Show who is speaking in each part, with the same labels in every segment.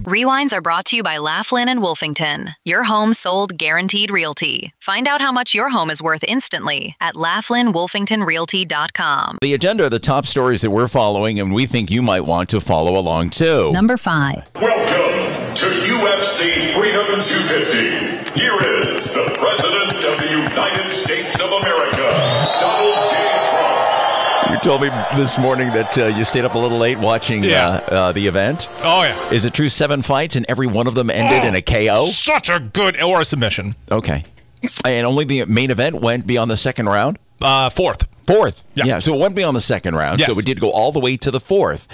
Speaker 1: Rewinds are brought to you by Laughlin and Wolfington. Your home sold guaranteed realty. Find out how much your home is worth instantly at LaughlinWolfingtonRealty.com.
Speaker 2: The agenda are the top stories that we're following, and we think you might want to follow along too.
Speaker 3: Number 5.
Speaker 4: Welcome to UFC Freedom 250. Here is the President of the United States of America, Donald J. Trump.
Speaker 2: You told me this morning that you stayed up a little late watching the event.
Speaker 5: Oh, yeah.
Speaker 2: Is it true 7 fights and every one of them ended in a KO?
Speaker 5: Such a good, or a submission.
Speaker 2: Okay. And only the main event went beyond the second round?
Speaker 5: Fourth.
Speaker 2: Yeah, so it went beyond the second round,
Speaker 5: yes.
Speaker 2: So it did go all the way to the fourth.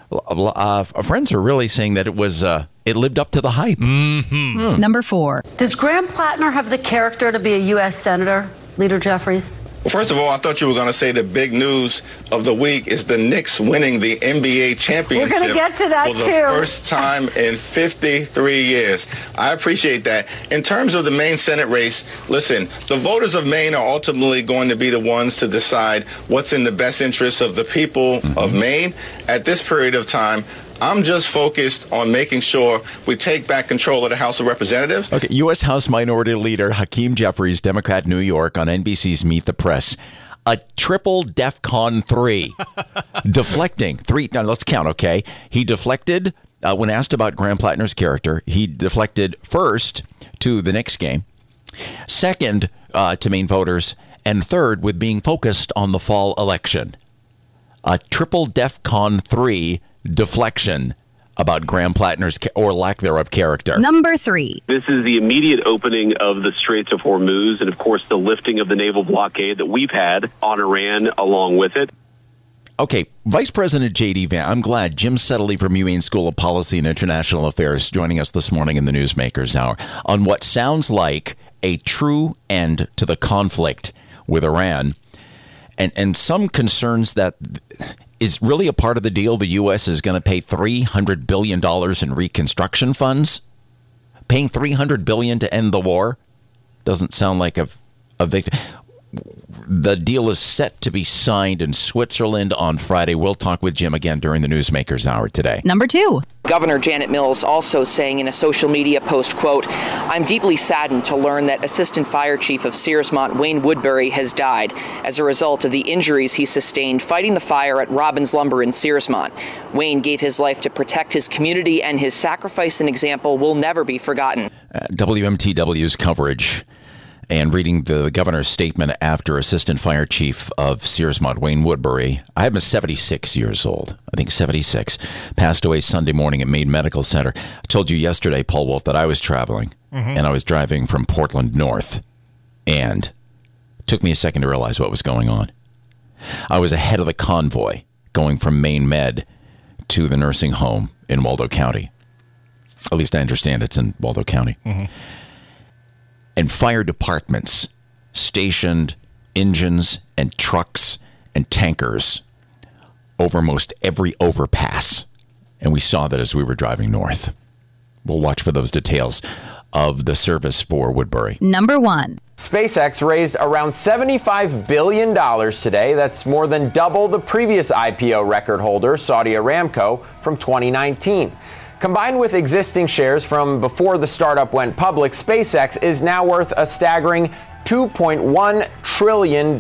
Speaker 2: Friends are really saying that it lived up to the hype.
Speaker 5: Mm-hmm.
Speaker 3: Number 4.
Speaker 6: Does Graham Plattner have the character to be a U.S. Senator, Leader Jeffries?
Speaker 7: Well, first of all, I thought you were going to say the big news of the week is the Knicks winning the NBA championship.
Speaker 6: We're going to get to that,
Speaker 7: for the
Speaker 6: too.
Speaker 7: first time in 53 years. I appreciate that. In terms of the Maine Senate race, listen, the voters of Maine are ultimately going to be the ones to decide what's in the best interest of the people of Maine. At this period of time, I'm just focused on making sure we take back control of the House of Representatives.
Speaker 2: Okay, U.S. House Minority Leader Hakeem Jeffries, Democrat, New York, on NBC's Meet the Press. A triple DEFCON 3. Deflecting. 3. Now, let's count, okay? He deflected, when asked about Graham Plattner's character, he deflected first to the Knicks game, second to Maine voters, and third with being focused on the fall election. A triple DEFCON 3 deflection about Graham Plattner's or lack thereof character.
Speaker 3: Number 3.
Speaker 8: This is the immediate opening of the Straits of Hormuz and, of course, the lifting of the naval blockade that we've had on Iran along with it.
Speaker 2: Okay, Vice President J.D. Vance, I'm glad Jim Settley from UAine School of Policy and International Affairs joining us this morning in the Newsmakers Hour on what sounds like a true end to the conflict with Iran and some concerns that is really a part of the deal. The U.S. is going to pay $300 billion in reconstruction funds. Paying $300 billion to end the war doesn't sound like a victory. The deal is set to be signed in Switzerland on Friday. We'll talk with Jim again during the Newsmakers Hour today.
Speaker 3: Number 2.
Speaker 9: Governor Janet Mills also saying in a social media post, quote, "I'm deeply saddened to learn that Assistant Fire Chief of Searsmont, Wayne Woodbury, has died as a result of the injuries he sustained fighting the fire at Robbins Lumber in Searsmont. Wayne gave his life to protect his community, and his sacrifice and example will never be forgotten."
Speaker 2: WMTW's coverage and reading the governor's statement after Assistant Fire Chief of Searsmont, Wayne Woodbury, I am 76 years old, I think 76, passed away Sunday morning at Maine Medical Center. I told you yesterday, Paul Wolf, that I was traveling, and I was driving from Portland North, and it took me a second to realize what was going on. I was ahead of the convoy going from Maine Med to the nursing home in Waldo County. At least I understand it's in Waldo County. And fire departments stationed engines and trucks and tankers over most every overpass. And we saw that as we were driving north. We'll watch for those details of the service for Woodbury.
Speaker 3: Number 1.
Speaker 10: SpaceX raised around $75 billion today. That's more than double the previous IPO record holder, Saudi Aramco, from 2019. Combined with existing shares from before the startup went public, SpaceX is now worth a staggering $2.1 trillion.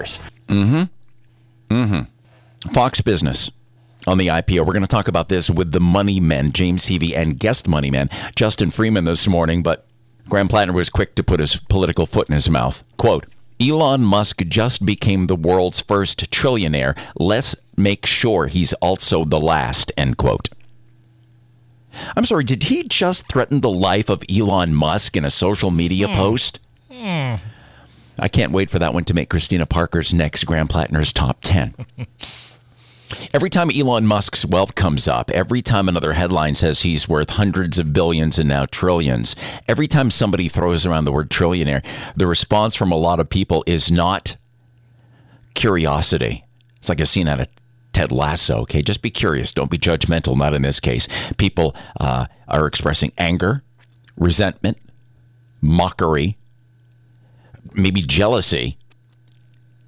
Speaker 2: Fox Business on the IPO. We're going to talk about this with the money men, James Heavey, and guest money men, Justin Freeman, this morning. But Graham Plattner was quick to put his political foot in his mouth. Quote, "Elon Musk just became the world's first trillionaire. Let's make sure he's also the last," end quote. I'm sorry, did he just threaten the life of Elon Musk in a social media post? I can't wait for that one to make Christina Parker's next Graham Plattner's top 10. Every time Elon Musk's wealth comes up, every time another headline says he's worth hundreds of billions and now trillions, every time somebody throws around the word trillionaire, the response from a lot of people is not curiosity. It's like a scene out of Ted Lasso, okay? Just be curious. Don't be judgmental. Not in this case. People are expressing anger, resentment, mockery, maybe jealousy.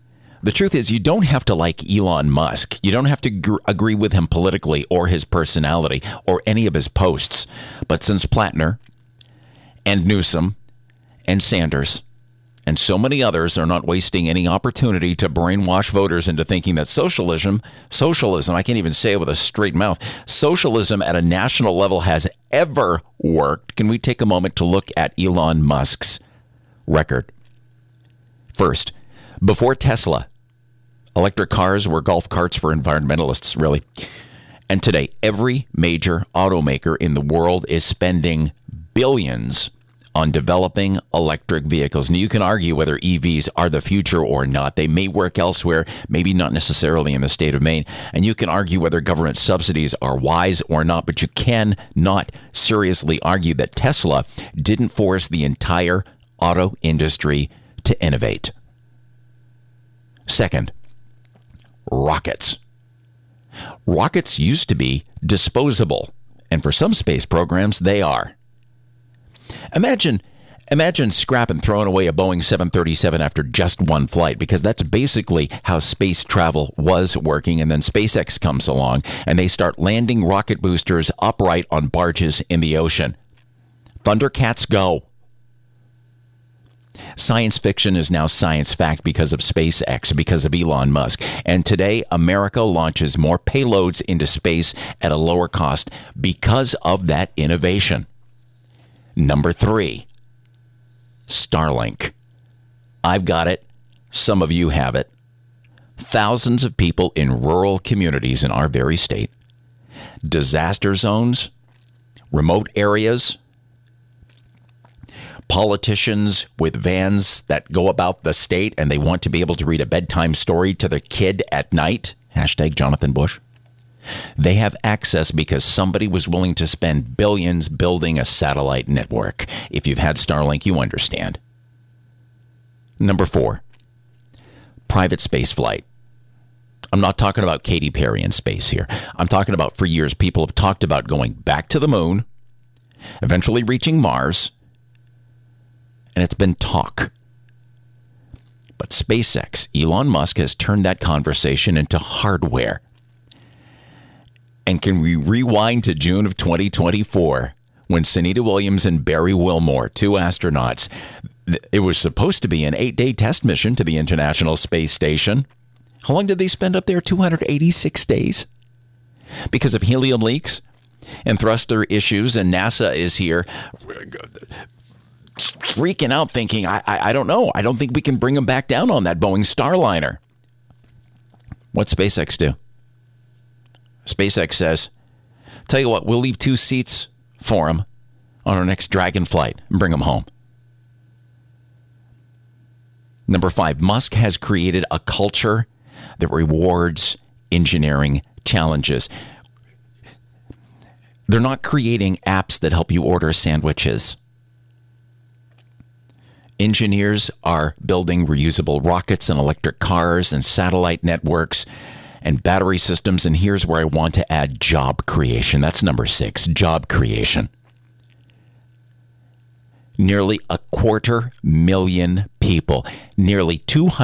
Speaker 2: The truth is, you don't have to like Elon Musk. You don't have to agree with him politically or his personality or any of his posts. But since Plattner and Newsom and Sanders and so many others are not wasting any opportunity to brainwash voters into thinking that socialism, I can't even say it with a straight mouth, socialism at a national level has ever worked, can we take a moment to look at Elon Musk's record? First, before Tesla, electric cars were golf carts for environmentalists, really. And today, every major automaker in the world is spending billions on developing electric vehicles. And you can argue whether EVs are the future or not. They may work elsewhere, maybe not necessarily in the state of Maine. And you can argue whether government subsidies are wise or not, but you cannot seriously argue that Tesla didn't force the entire auto industry to innovate. Second, rockets. Rockets used to be disposable, and for some space programs, they are. Imagine scrapping, throwing away a Boeing 737 after just one flight, because that's basically how space travel was working. And then SpaceX comes along and they start landing rocket boosters upright on barges in the ocean. Thundercats go. Science fiction is now science fact because of SpaceX, because of Elon Musk. And today, America launches more payloads into space at a lower cost because of that innovation. Number 3, Starlink. I've got it. Some of you have it. Thousands of people in rural communities in our very state, disaster zones, remote areas, politicians with vans that go about the state and they want to be able to read a bedtime story to their kid at night. Hashtag Jonathan Bush. They have access because somebody was willing to spend billions building a satellite network. If you've had Starlink, you understand. Number 4, private space flight. I'm not talking about Katy Perry in space here. I'm talking about, for years, people have talked about going back to the moon, eventually reaching Mars, and it's been talk. But SpaceX, Elon Musk, has turned that conversation into hardware. And can we rewind to June of 2024 when Sunita Williams and Barry Wilmore, 2 astronauts, it was supposed to be an 8-day test mission to the International Space Station. How long did they spend up there? 286 days. Because of helium leaks and thruster issues, and NASA is here freaking out thinking, I don't know. I don't think we can bring them back down on that Boeing Starliner. What's SpaceX do? SpaceX says, tell you what, we'll leave 2 seats for them on our next Dragon flight and bring them home. Number 5, Musk has created a culture that rewards engineering challenges. They're not creating apps that help you order sandwiches. Engineers are building reusable rockets and electric cars and satellite networks and battery systems. And here's where I want to add job creation. That's number 6, job creation. Nearly 250,000 people, nearly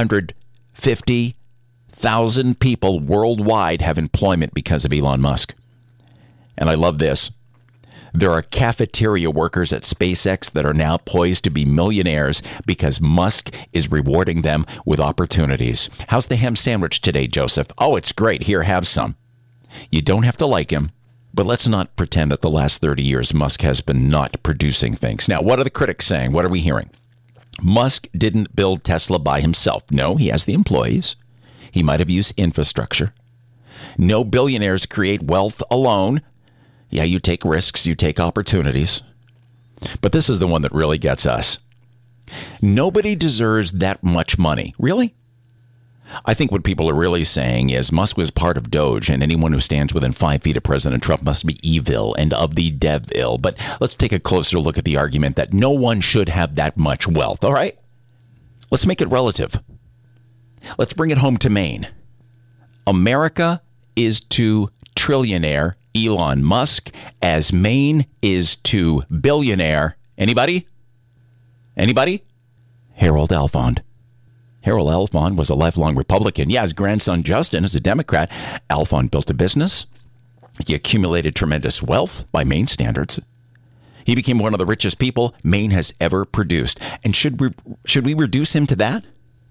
Speaker 2: 250,000 people worldwide have employment because of Elon Musk. And I love this. There are cafeteria workers at SpaceX that are now poised to be millionaires because Musk is rewarding them with opportunities. How's the ham sandwich today, Joseph? Oh, it's great. Here, have some. You don't have to like him, but let's not pretend that the last 30 years Musk has been not producing things. Now, what are the critics saying? What are we hearing? Musk didn't build Tesla by himself. No, he has the employees. He might have used infrastructure. No billionaires create wealth alone. Yeah, you take risks, you take opportunities. But this is the one that really gets us. Nobody deserves that much money. Really? I think what people are really saying is Musk was part of Doge, and anyone who stands within 5 feet of President Trump must be evil and of the devil. But let's take a closer look at the argument that no one should have that much wealth, all right? Let's make it relative. Let's bring it home to Maine. America is to trillionaire Elon Musk as Maine is to billionaire. Anybody? Harold Alfond. Harold Alfond was a lifelong Republican. Yeah, his grandson Justin is a Democrat. Alfond built a business. He accumulated tremendous wealth by Maine standards. He became one of the richest people Maine has ever produced. And should we reduce him to that?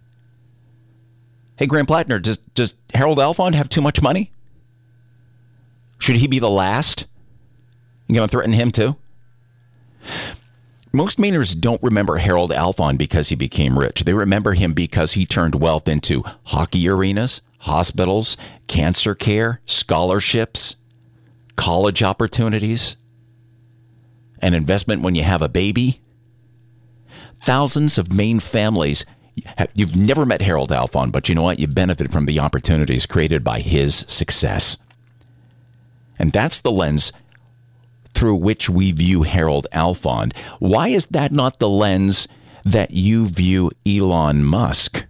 Speaker 2: Hey, Graham Plattner, does Harold Alfond have too much money? Should he be the last? You going to threaten him too? Most Mainers don't remember Harold Alfond because he became rich. They remember him because he turned wealth into hockey arenas, hospitals, cancer care, scholarships, college opportunities, an investment when you have a baby. Thousands of Maine families. You've never met Harold Alfond, but you know what? You benefit from the opportunities created by his success. And that's the lens through which we view Harold Alfond. Why is that not the lens that you view Elon Musk?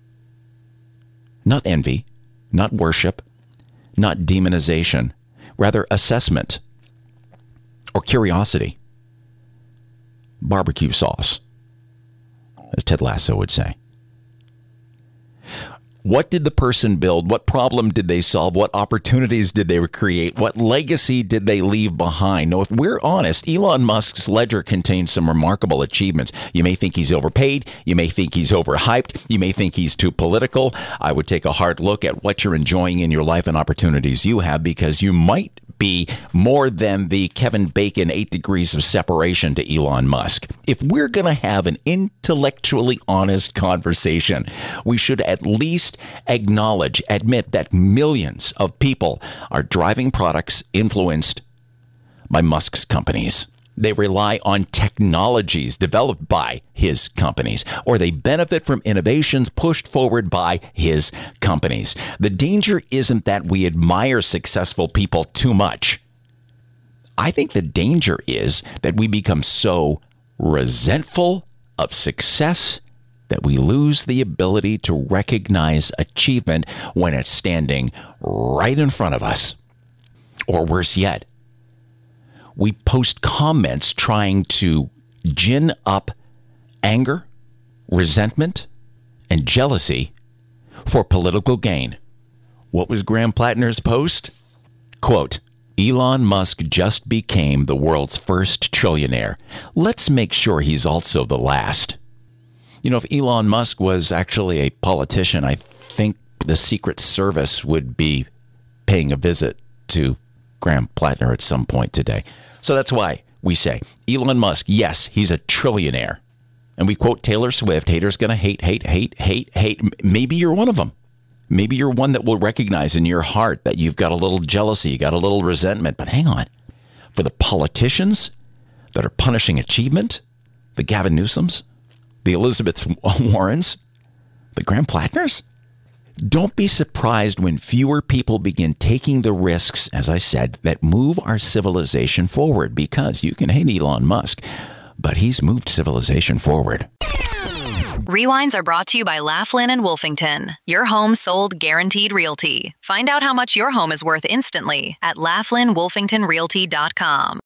Speaker 2: Not envy, not worship, not demonization, rather assessment or curiosity. Barbecue sauce, as Ted Lasso would say. What did the person build? What problem did they solve? What opportunities did they create? What legacy did they leave behind? Now, if we're honest, Elon Musk's ledger contains some remarkable achievements. You may think he's overpaid. You may think he's overhyped. You may think he's too political. I would take a hard look at what you're enjoying in your life and opportunities you have, because you might be more than the Kevin Bacon 8 degrees of separation to Elon Musk. If we're going to have an intellectually honest conversation, we should at least admit that millions of people are driving products influenced by Musk's companies. They rely on technologies developed by his companies, or they benefit from innovations pushed forward by his companies. The danger isn't that we admire successful people too much. I think the danger is that we become so resentful of success that we lose the ability to recognize achievement when it's standing right in front of us. Or worse yet, we post comments trying to gin up anger, resentment, and jealousy for political gain. What was Graham Plattner's post? Quote, Elon Musk just became the world's first trillionaire. Let's make sure he's also the last. You know, if Elon Musk was actually a politician, I think the Secret Service would be paying a visit to Graham Plattner at some point today. So that's why we say, Elon Musk, yes, he's a trillionaire. And we quote Taylor Swift, haters gonna hate. Maybe you're one of them. Maybe you're one that will recognize in your heart that you've got a little jealousy, you got a little resentment. But hang on. For the politicians that are punishing achievement, the Gavin Newsoms, the Elizabeth Warrens, the Graham Plattners, don't be surprised when fewer people begin taking the risks, as I said, that move our civilization forward. Because you can hate Elon Musk, but he's moved civilization forward.
Speaker 1: Rewinds are brought to you by Laughlin and Wolfington, your home sold guaranteed realty. Find out how much your home is worth instantly at LaughlinWolfingtonRealty.com.